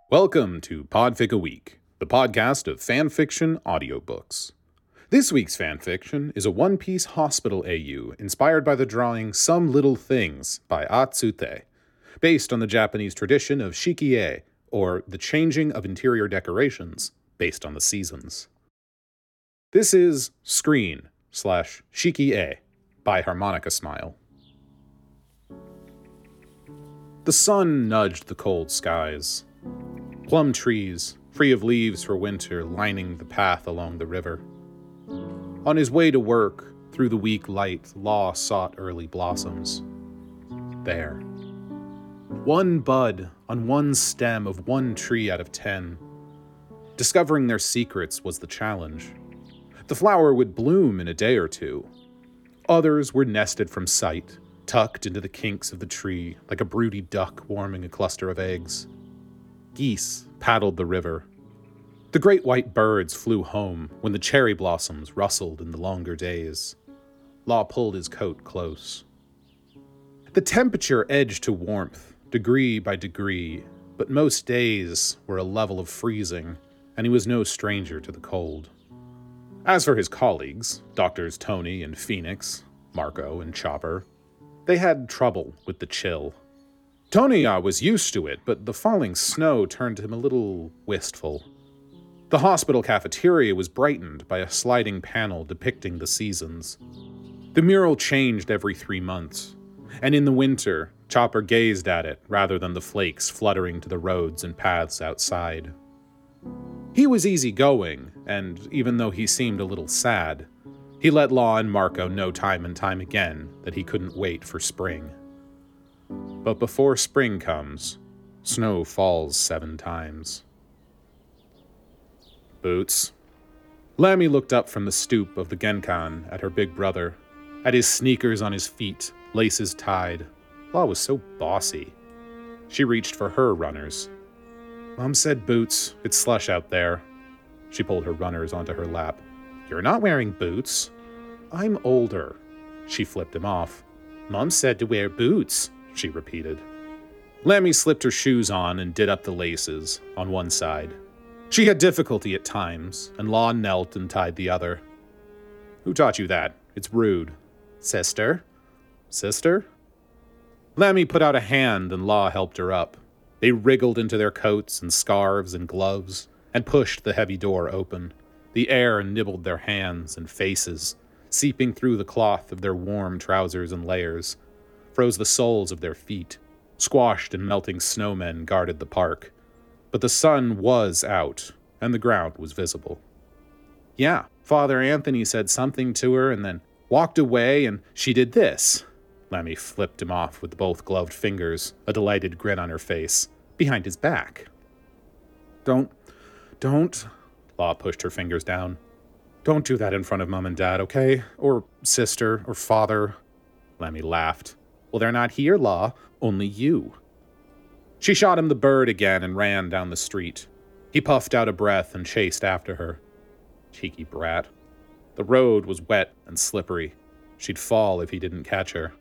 Welcome to Podfic a Week, the podcast of fanfiction audiobooks. This week's fanfiction is a one-piece hospital AU inspired by the drawing Some Little Things by Atsute, based on the Japanese tradition of shikie, or the changing of interior decorations based on the seasons. This is Screen/Shikie by Harmonica Smile. The sun nudged the cold skies. Plum trees, free of leaves for winter, lining the path along the river. On his way to work, through the weak light, Law sought early blossoms. There. One bud on one stem of one tree out of 10. Discovering their secrets was the challenge. The flower would bloom in a day or two. Others were nested from sight, tucked into the kinks of the tree like a broody duck warming a cluster of eggs. Geese paddled the river. The great white birds flew home when the cherry blossoms rustled in the longer days. Law pulled his coat close. The temperature edged to warmth, degree by degree, but most days were a level of freezing, and he was no stranger to the cold. As for his colleagues, Doctors Tony and Phoenix, Marco and Chopper, they had trouble with the chill. Tony was used to it, but the falling snow turned him a little wistful. The hospital cafeteria was brightened by a sliding panel depicting the seasons. The mural changed every 3 months, and in the winter, Chopper gazed at it rather than the flakes fluttering to the roads and paths outside. He was easygoing, and even though he seemed a little sad, he let Law and Marco know time and time again that he couldn't wait for spring. But before spring comes, snow falls 7 times. Boots. Lammy looked up from the stoop of the Genkan at her big brother, at his sneakers on his feet, laces tied. Law was so bossy. She reached for her runners. Mom said boots. It's slush out there. She pulled her runners onto her lap. You're not wearing boots. I'm older. She flipped him off. Mom said to wear boots, she repeated. Lammy slipped her shoes on and did up the laces on one side. She had difficulty at times, and Law knelt and tied the other. Who taught you that? It's rude. Sister? Sister? Lammy put out a hand and Law helped her up. They wriggled into their coats and scarves and gloves and pushed the heavy door open. The air nibbled their hands and faces, seeping through the cloth of their warm trousers and layers, froze the soles of their feet. Squashed and melting snowmen guarded the park. But the sun was out, and the ground was visible. Yeah, Father Anthony said something to her and then walked away, and she did this. Lammy flipped him off with both gloved fingers, a delighted grin on her face, behind his back. Don't. Law pushed her fingers down. Don't do that in front of Mom and Dad, okay? Or sister, or father. Lammy laughed. Well, they're not here, Law. Only you. She shot him the bird again and ran down the street. He puffed out a breath and chased after her. Cheeky brat. The road was wet and slippery. She'd fall if he didn't catch her.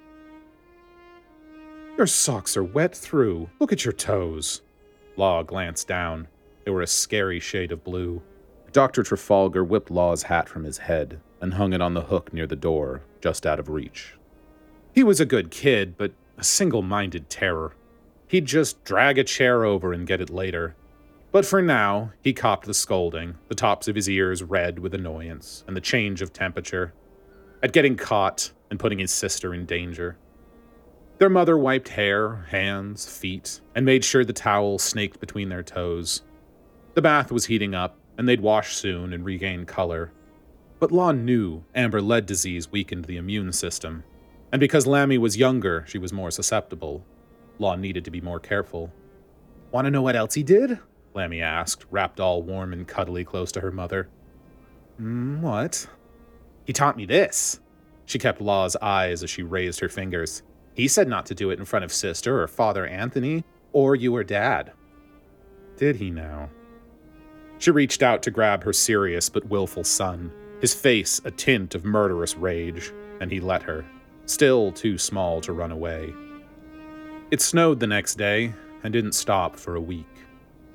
Your socks are wet through. Look at your toes. Law glanced down. They were a scary shade of blue. Dr. Trafalgar whipped Law's hat from his head and hung it on the hook near the door, just out of reach. He was a good kid, but a single-minded terror. He'd just drag a chair over and get it later. But for now, he copped the scolding, the tops of his ears red with annoyance, and the change of temperature, at getting caught and putting his sister in danger. Their mother wiped hair, hands, feet, and made sure the towel snaked between their toes. The bath was heating up, and they'd wash soon and regain color. But Law knew amber lead disease weakened the immune system, and because Lammy was younger, she was more susceptible. Law needed to be more careful. Want to know what else he did? Lammy asked, wrapped all warm and cuddly close to her mother. What? He taught me this. She kept Law's eyes as she raised her fingers. He said not to do it in front of Sister or Father Anthony, or you or Dad. Did he now? She reached out to grab her serious but willful son, his face a tint of murderous rage, and he let her, still too small to run away. It snowed the next day, and didn't stop for a week.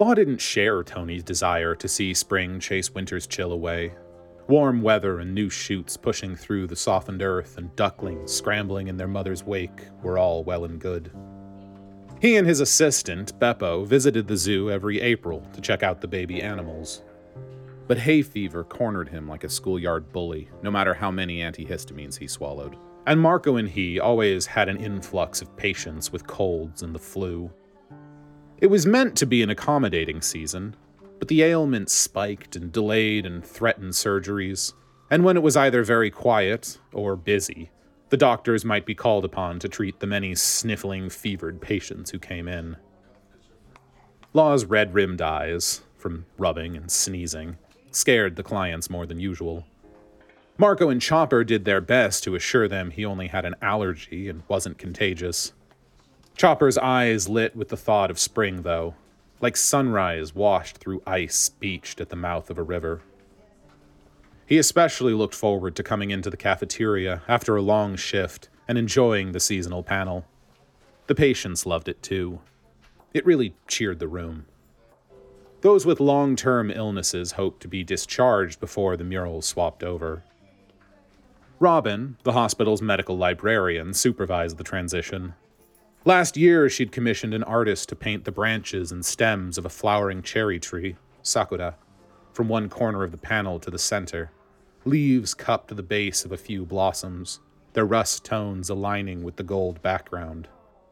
Law didn't share Tony's desire to see spring chase winter's chill away. Warm weather and new shoots pushing through the softened earth and ducklings scrambling in their mother's wake were all well and good. He and his assistant, Beppo, visited the zoo every April to check out the baby animals. But hay fever cornered him like a schoolyard bully, no matter how many antihistamines he swallowed. And Marco and he always had an influx of patients with colds and the flu. It was meant to be an accommodating season, but the ailments spiked and delayed and threatened surgeries. And when it was either very quiet or busy, the doctors might be called upon to treat the many sniffling, fevered patients who came in. Law's red-rimmed eyes, from rubbing and sneezing, scared the clients more than usual. Marco and Chopper did their best to assure them he only had an allergy and wasn't contagious. Chopper's eyes lit with the thought of spring, though, like sunrise washed through ice beached at the mouth of a river. He especially looked forward to coming into the cafeteria after a long shift and enjoying the seasonal panel. The patients loved it too. It really cheered the room. Those with long-term illnesses hoped to be discharged before the murals swapped over. Robin, the hospital's medical librarian, supervised the transition. Last year, she'd commissioned an artist to paint the branches and stems of a flowering cherry tree, Sakura, from one corner of the panel to the center, leaves cupped to the base of a few blossoms, their rust tones aligning with the gold background.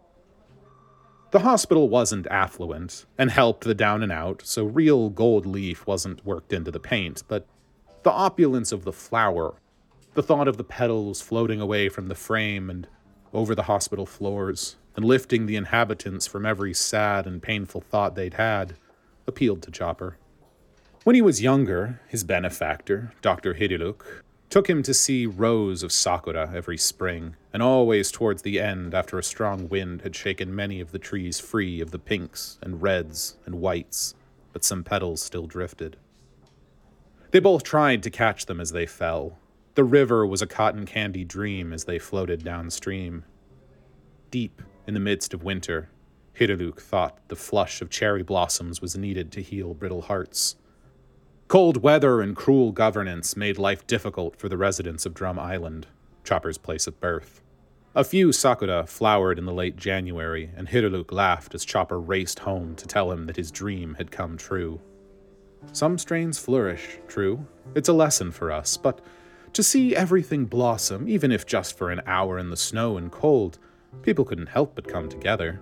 The hospital wasn't affluent and helped the down and out, so real gold leaf wasn't worked into the paint, but the opulence of the flower, the thought of the petals floating away from the frame and over the hospital floors, and lifting the inhabitants from every sad and painful thought they'd had, appealed to Chopper. When he was younger, his benefactor, Dr. Hiriluk, took him to see rows of sakura every spring, and always towards the end after a strong wind had shaken many of the trees free of the pinks and reds and whites, but some petals still drifted. They both tried to catch them as they fell. The river was a cotton candy dream as they floated downstream. Deep in the midst of winter, Hiriluk thought the flush of cherry blossoms was needed to heal brittle hearts. Cold weather and cruel governance made life difficult for the residents of Drum Island, Chopper's place of birth. A few sakura flowered in the late January, and Hiriluk laughed as Chopper raced home to tell him that his dream had come true. Some strains flourish, true. It's a lesson for us, but to see everything blossom, even if just for an hour in the snow and cold, people couldn't help but come together.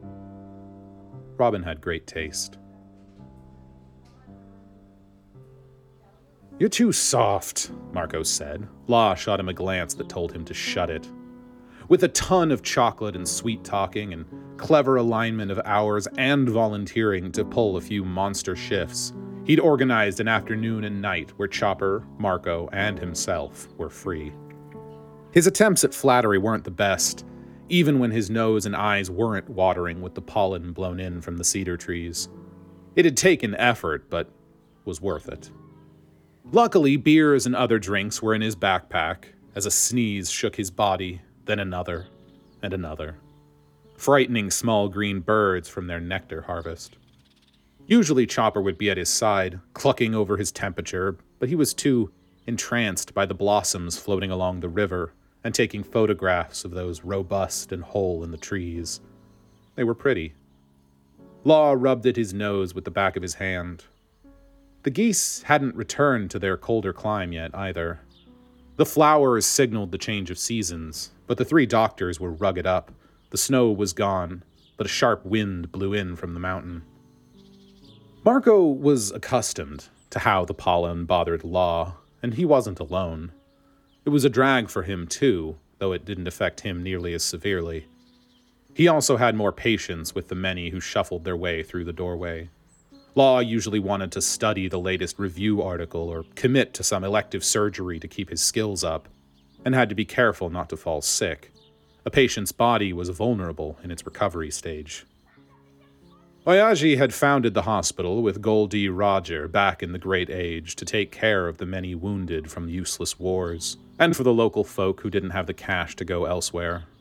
Robin had great taste. "You're too soft," Marco said. Law shot him a glance that told him to shut it. With a ton of chocolate and sweet talking and clever alignment of hours and volunteering to pull a few monster shifts, he'd organized an afternoon and night where Chopper, Marco, and himself were free. His attempts at flattery weren't the best, even when his nose and eyes weren't watering with the pollen blown in from the cedar trees. It had taken effort, but was worth it. Luckily, beers and other drinks were in his backpack, as a sneeze shook his body, then another, and another, frightening small green birds from their nectar harvest. Usually Chopper would be at his side, clucking over his temperature, but he was too entranced by the blossoms floating along the river and taking photographs of those robust and whole in the trees. They were pretty. Law rubbed at his nose with the back of his hand. The geese hadn't returned to their colder clime yet, either. The flowers signaled the change of seasons, but the three doctors were rugged up. The snow was gone, but a sharp wind blew in from the mountain. Marco was accustomed to how the pollen bothered Law, and he wasn't alone. It was a drag for him, too, though it didn't affect him nearly as severely. He also had more patience with the many who shuffled their way through the doorway. Law usually wanted to study the latest review article or commit to some elective surgery to keep his skills up, and had to be careful not to fall sick. A patient's body was vulnerable in its recovery stage. Oyagi had founded the hospital with Goldie Roger back in the Great Age to take care of the many wounded from useless wars, and for the local folk who didn't have the cash to go elsewhere.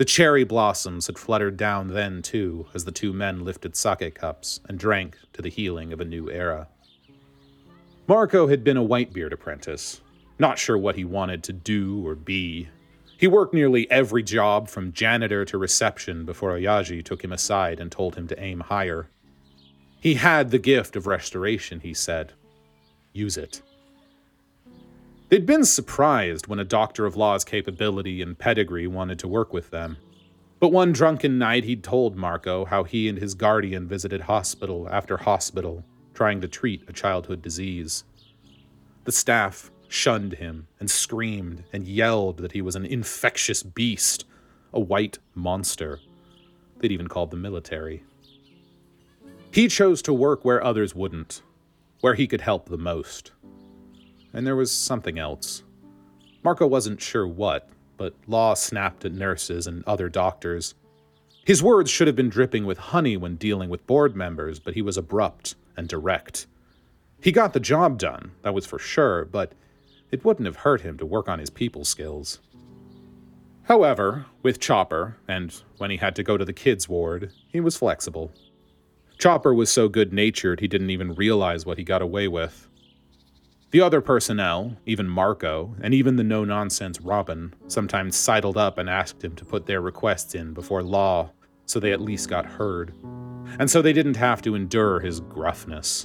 The cherry blossoms had fluttered down then, too, as the two men lifted sake cups and drank to the healing of a new era. Marco had been a Whitebeard apprentice, not sure what he wanted to do or be. He worked nearly every job from janitor to reception before Oyaji took him aside and told him to aim higher. He had the gift of restoration, he said. Use it. They'd been surprised when a doctor of law's capability and pedigree wanted to work with them. But one drunken night he'd told Marco how he and his guardian visited hospital after hospital, trying to treat a childhood disease. The staff shunned him and screamed and yelled that he was an infectious beast, a white monster. They'd even called the military. He chose to work where others wouldn't, where he could help the most. And there was something else. Marco wasn't sure what, but Law snapped at nurses and other doctors. His words should have been dripping with honey when dealing with board members, but he was abrupt and direct. He got the job done, that was for sure, but it wouldn't have hurt him to work on his people skills. However, with Chopper, and when he had to go to the kids' ward, he was flexible. Chopper was so good-natured he didn't even realize what he got away with. The other personnel, even Marco, and even the no-nonsense Robin, sometimes sidled up and asked him to put their requests in before Law, so they at least got heard. And so they didn't have to endure his gruffness.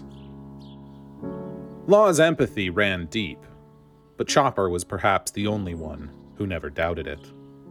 Law's empathy ran deep, but Chopper was perhaps the only one who never doubted it.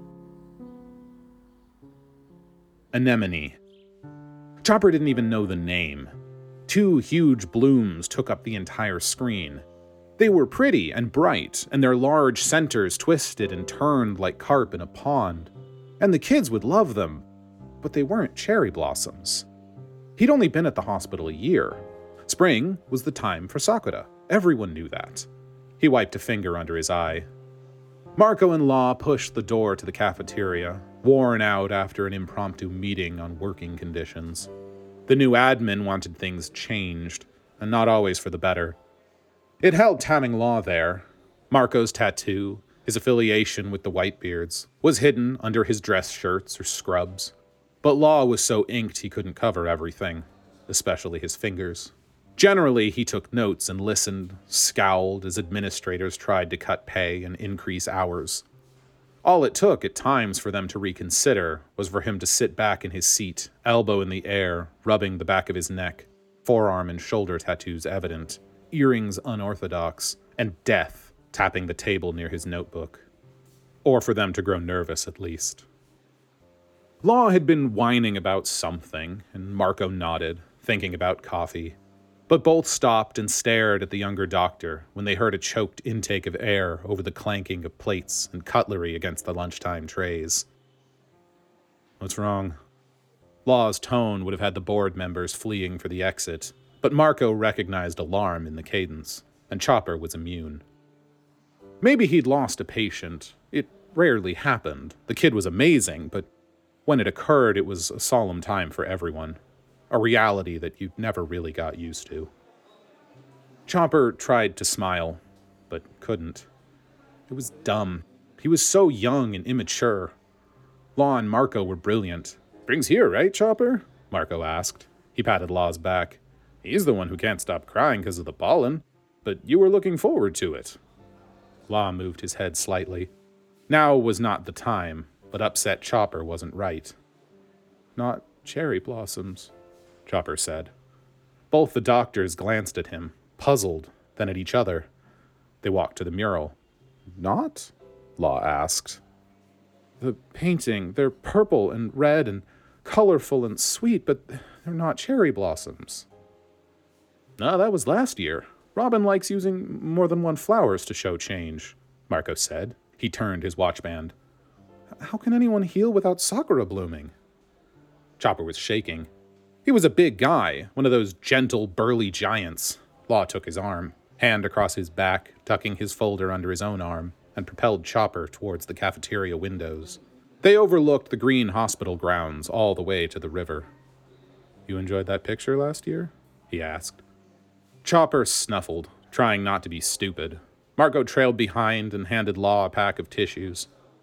Anemone. Chopper didn't even know the name. 2 huge blooms took up the entire screen. They were pretty and bright, and their large centers twisted and turned like carp in a pond. And the kids would love them, but they weren't cherry blossoms. He'd only been at the hospital a year. Spring was the time for Sakura. Everyone knew that. He wiped a finger under his eye. Marco and Law pushed the door to the cafeteria, worn out after an impromptu meeting on working conditions. The new admin wanted things changed, and not always for the better. It helped having Law there. Marco's tattoo, his affiliation with the Whitebeards, was hidden under his dress shirts or scrubs. But Law was so inked he couldn't cover everything, especially his fingers. Generally, he took notes and listened, scowled as administrators tried to cut pay and increase hours. All it took at times for them to reconsider was for him to sit back in his seat, elbow in the air, rubbing the back of his neck, forearm and shoulder tattoos evident, earrings unorthodox, and death tapping the table near his notebook. Or for them to grow nervous, at least. Law had been whining about something, and Marco nodded, thinking about coffee. But both stopped and stared at the younger doctor when they heard a choked intake of air over the clanking of plates and cutlery against the lunchtime trays. What's wrong? Law's tone would have had the board members fleeing for the exit, but Marco recognized alarm in the cadence, and Chopper was immune. Maybe he'd lost a patient. It rarely happened. The kid was amazing, but when it occurred, it was a solemn time for everyone. A reality that you never really got used to. Chopper tried to smile, but couldn't. It was dumb. He was so young and immature. Law and Marco were brilliant. "Spring's here, right, Chopper?" Marco asked. He patted Law's back. "He's the one who can't stop crying because of the pollen, but you were looking forward to it." Law moved his head slightly. Now was not the time, but upset Chopper wasn't right. "Not cherry blossoms," Chopper said. Both the doctors glanced at him, puzzled, then at each other. They walked to the mural. "Not?" Law asked. "The painting, they're purple and red and colorful and sweet, but they're not cherry blossoms." "No, that was last year. Robin likes using more than one flowers to show change," Marco said. He turned his watchband. "How can anyone heal without Sakura blooming?" Chopper was shaking. He was a big guy, one of those gentle, burly giants. Law took his arm, hand across his back, tucking his folder under his own arm, and propelled Chopper towards the cafeteria windows. They overlooked the green hospital grounds all the way to the river. "You enjoyed that picture last year?" he asked. Chopper snuffled, trying not to be stupid. Marco trailed behind and handed Law a pack of tissues.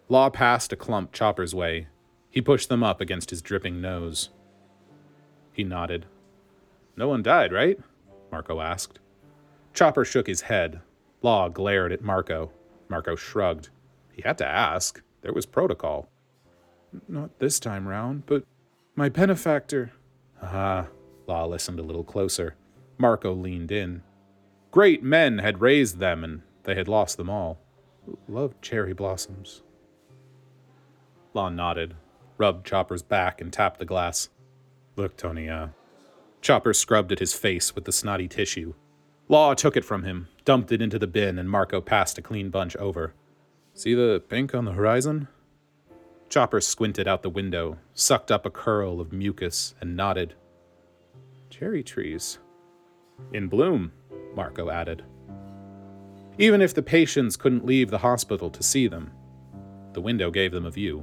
Law passed a clump Chopper's way. He pushed them up against his dripping nose. He nodded. No one died, right? Marco asked. Chopper shook his head. Law glared at Marco. Marco shrugged. He had to ask. There was protocol. Not this time round, but my benefactor. Ah, Law listened a little closer. Marco leaned in. Great men had raised them, and they had lost them all. Loved cherry blossoms. Law nodded, rubbed Chopper's back, and tapped the glass. Look, Tony, Chopper scrubbed at his face with the snotty tissue. Law took it from him, dumped it into the bin, and Marco passed a clean bunch over. See the pink on the horizon? Chopper squinted out the window, sucked up a curl of mucus, and nodded. Cherry trees. In bloom, Marco added. Even if the patients couldn't leave the hospital to see them, the window gave them a view.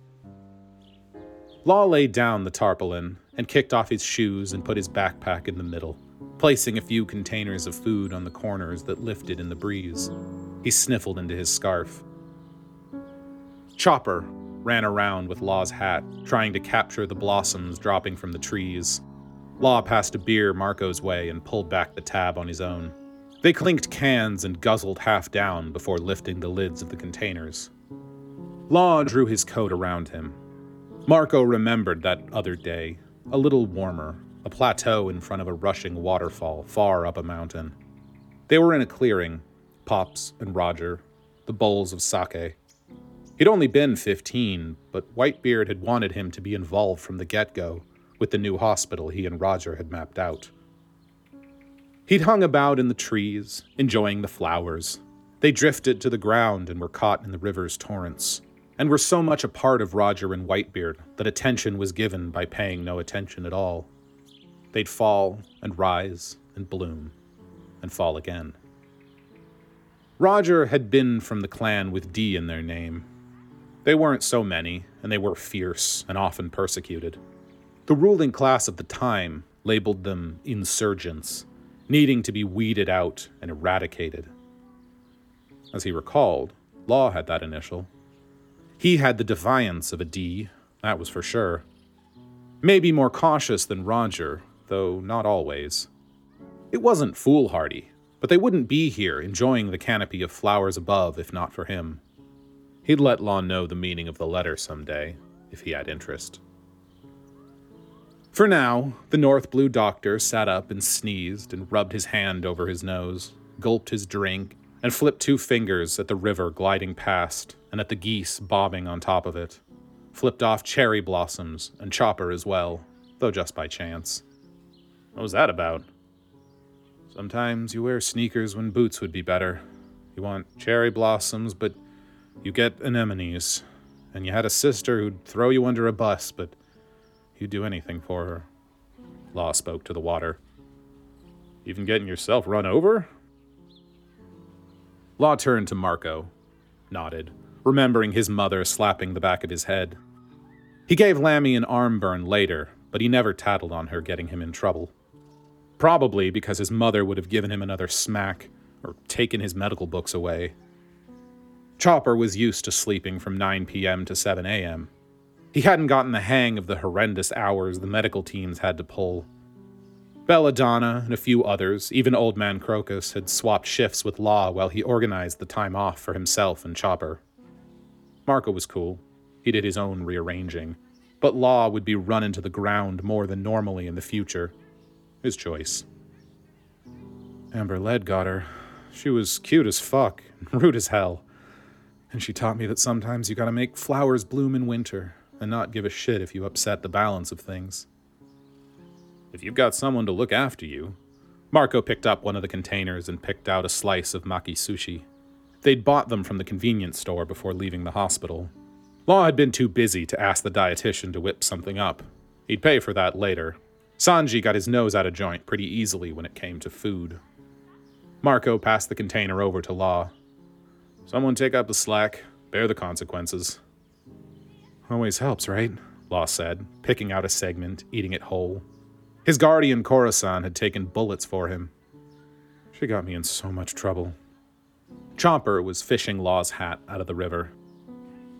Law laid down the tarpaulin and kicked off his shoes and put his backpack in the middle, placing a few containers of food on the corners that lifted in the breeze. He sniffled into his scarf. Chopper ran around with Law's hat, trying to capture the blossoms dropping from the trees. Law passed a beer Marco's way and pulled back the tab on his own. They clinked cans and guzzled half down before lifting the lids of the containers. Law drew his coat around him. Marco remembered that other day, a little warmer, a plateau in front of a rushing waterfall far up a mountain. They were in a clearing, Pops and Roger, the bowls of sake. He'd only been 15, but Whitebeard had wanted him to be involved from the get-go with the new hospital he and Roger had mapped out. He'd hung about in the trees, enjoying the flowers. They drifted to the ground and were caught in the river's torrents, and were so much a part of Roger and Whitebeard that attention was given by paying no attention at all. They'd fall and rise and bloom and fall again. Roger had been from the clan with D in their name. They weren't so many, and they were fierce and often persecuted. The ruling class of the time labeled them insurgents, needing to be weeded out and eradicated. As he recalled, Law had that initial. He had the defiance of a D, that was for sure. Maybe more cautious than Roger, though not always. It wasn't foolhardy, but they wouldn't be here enjoying the canopy of flowers above if not for him. He'd let Law know the meaning of the letter someday, if he had interest. For now, the North Blue doctor sat up and sneezed and rubbed his hand over his nose, gulped his drink, and flipped 2 fingers at the river gliding past and at the geese bobbing on top of it. Flipped off cherry blossoms and Chopper as well, though just by chance. What was that about? Sometimes you wear sneakers when boots would be better. You want cherry blossoms, but you get anemones. And you had a sister who'd throw you under a bus, but you'd do anything for her. Law spoke to the water. Even getting yourself run over? Law turned to Marco, nodded, remembering his mother slapping the back of his head. He gave Lammy an arm burn later, but he never tattled on her getting him in trouble. Probably because his mother would have given him another smack or taken his medical books away. Chopper was used to sleeping from 9 p.m. to 7 a.m. He hadn't gotten the hang of the horrendous hours the medical teams had to pull. Belladonna and a few others, even Old Man Crocus, had swapped shifts with Law while he organized the time off for himself and Chopper. Marco was cool. He did his own rearranging, but Law would be run into the ground more than normally in the future. His choice. Amber Led got her. She was cute as fuck, and rude as hell. And she taught me that sometimes you gotta make flowers bloom in winter, and not give a shit if you upset the balance of things. If you've got someone to look after you. Marco picked up one of the containers and picked out a slice of maki sushi. They'd bought them from the convenience store before leaving the hospital. Law had been too busy to ask the dietitian to whip something up. He'd pay for that later. Sanji got his nose out of joint pretty easily when it came to food. Marco passed the container over to Law. Someone take up the slack, bear the consequences. Always helps, right? Law said, picking out a segment, eating it whole. His guardian Khorasan had taken bullets for him. She got me in so much trouble. Chopper was fishing Law's hat out of the river.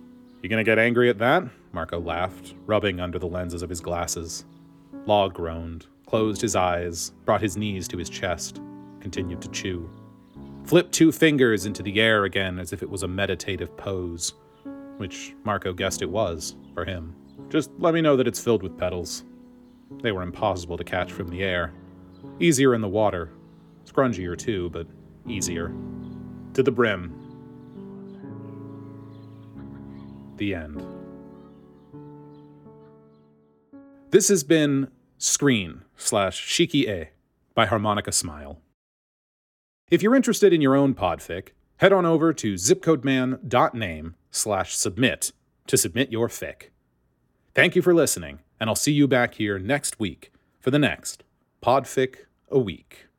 You gonna get angry at that? Marco laughed, rubbing under the lenses of his glasses. Law groaned, closed his eyes, brought his knees to his chest, continued to chew. Flipped 2 fingers into the air again as if it was a meditative pose, which Marco guessed it was, for him. Just let me know that it's filled with petals. They were impossible to catch from the air. Easier in the water. Scrungier too, but easier. To the brim. The end. This has been Screen/Shiki-e by Harmonica Smile. If you're interested in your own podfic, head on over to zipcodeman.name/submit to submit your fic. Thank you for listening, and I'll see you back here next week for the next Podfic a Week.